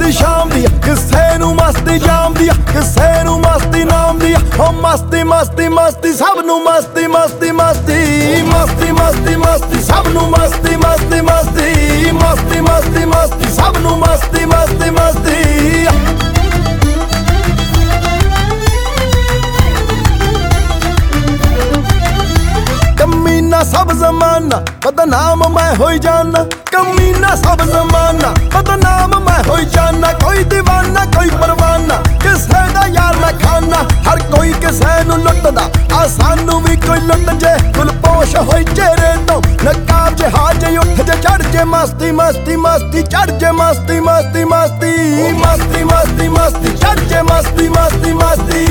ਮਸਤੀ ਸ਼ਾਮ ਦੀ ਕਿਸੇ ਨੂੰ ਮਸਤੀ ਜਾਮ ਦੀ ਕਿਸੇ ਨੂੰ ਮਸਤੀ ਨਾਮ ਦੀ ਓ ਮਸਤੀ ਮਸਤੀ ਮਸਤੀ ਸਭ ਨੂੰ ਮਸਤੀ ਮਸਤੀ ਮਸਤੀ ਮਸਤੀ ਮਸਤੀ ਮਸਤੀ ਸਭ ਨੂੰ ਮਸਤੀ ਮਸਤੀ ਮਸਤੀ ਮਸਤੀ ਮਸਤੀ ਮਸਤੀ ਸਭ ਨੂੰ ਮਸਤੀ ਮਸਤੀ ਮਸਤੀ कमीना सब जमाना बदनाम मैं हो जाना कमीना सब जमाना बदनाम मैं हो जाना कोई दीवाना कोई परवाना किसे दा यार मैं खाना हर कोई किसे नू लुटदा आ सानू भी कोई लुट जे गुलपोश होई चेहरे तो नकाब जे हाजे उठ जे चढ़ जे मस्ती मस्ती मस्ती चढ़ जे मस्ती मस्ती मस्ती मस्ती मस्ती मस्ती चढ़ जे मस्ती मस्ती मस्ती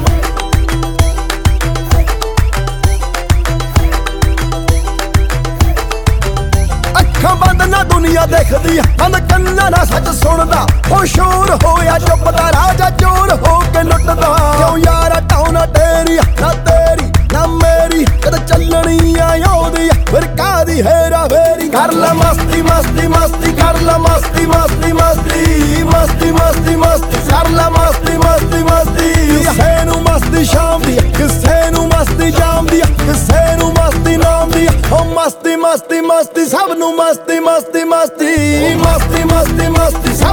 बंद ना दुनिया देखदी बंद कन्ना ना सच सुनदा ओ शोर होया चुपदा राजा चोर हो के लुटदा क्यों यारा टाउना तेरी ना तेरी ना मेरी कद चलनी आयोदी फिर कादी हेरा फेरी कर ला मस्ती मस्ती मस्ती कर ला मस्ती मस्ती मस्ती मस्ती मस्ती मस्ती कर ला मस्ती मस्ती मस्ती किसे नू मस्ती शाम दी किसे नू मस्ती जाम दी किसे नू मस्ती नाम दी ओ मस्ती मस्ती मस्ती सब नू मस्ती मस्ती मस्ती मस्ती मस्ती मस्ती